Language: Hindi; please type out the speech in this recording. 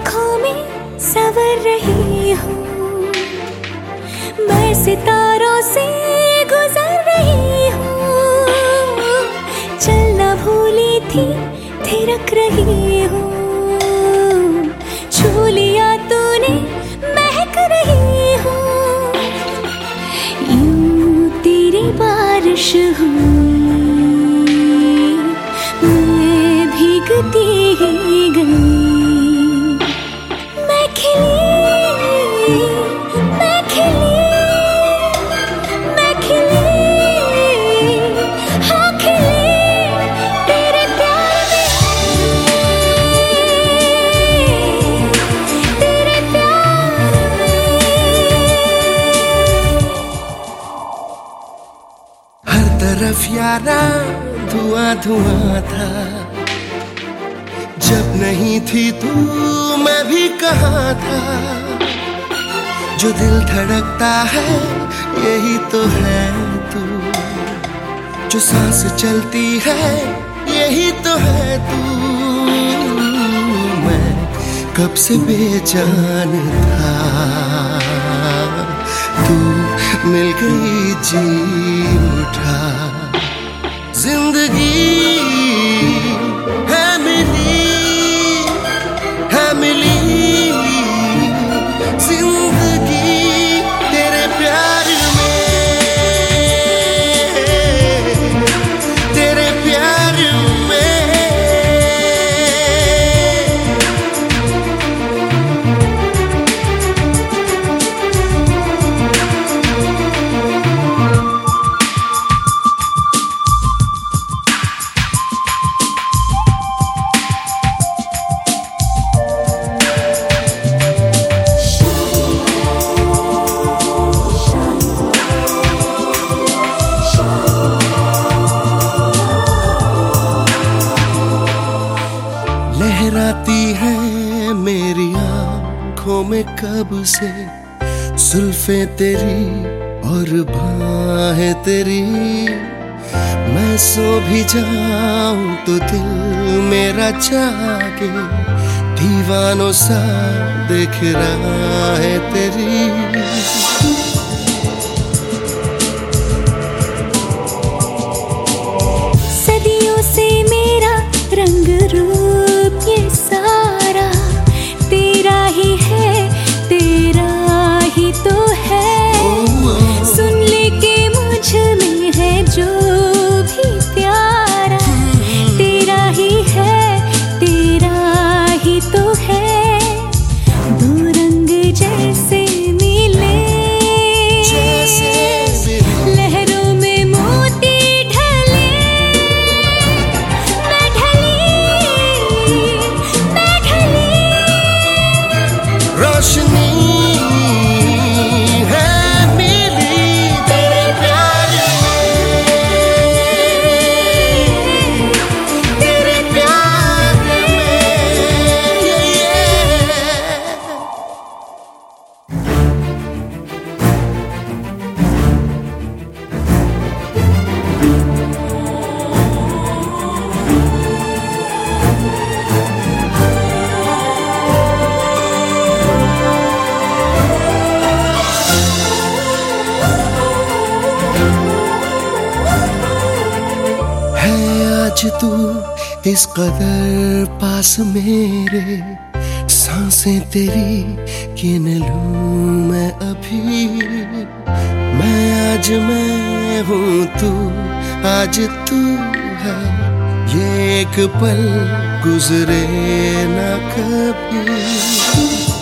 आँखों में संवर रही हूँ, मैं सितारों से गुजर रही हूँ। चलना भूली थी थिरक रही हूँ, छू लिया तूने महक रही हूँ। यूं तेरी बारिश हुई, मैं भीगती ही गई। मैं खिली, मैं खिली, मैं खिली, हाँ खिली तेरे प्यार में, तेरे प्यार में। हर तरफ यारा धुआं धुआं था, जब नहीं थी तू मैं भी कहाँ था। जो दिल धड़कता है यही तो है तू, जो सांस चलती है यही तो है तू। मैं कब से बेजान था, तू मिल गई जी उठा। जिंदगी है मिली, है मिली जिंदगी तेरे प्यार में, तेरे प्यार में। लहराती है मेरी आँखों में कब से जुल्फे तेरी और बाहें तेरी। मैं सो भी जाऊं तो दिल मेरा जागे, दीवानों सा देख रहा है तेरी। सदियों से मेरा रंग रूप ये सारा तेरा ही है, तेरा ही तो है। सुन ले के मुझ में है जो भी प्यारा, तेरा ही है, तेरा ही तो है। दो रंग जैसे मिले, लहरों में मोती ढले। मैं ढली, मैं ढली, रोशनी है मिली तेरे प्यार में, तेरे प्यार में। आज तू इस कदर पास मेरे, सांसें तेरी गिन लूं मैं अभी। मैं आज मैं हूँ तू, आज तू है, ये एक पल गुजरे ना कभी।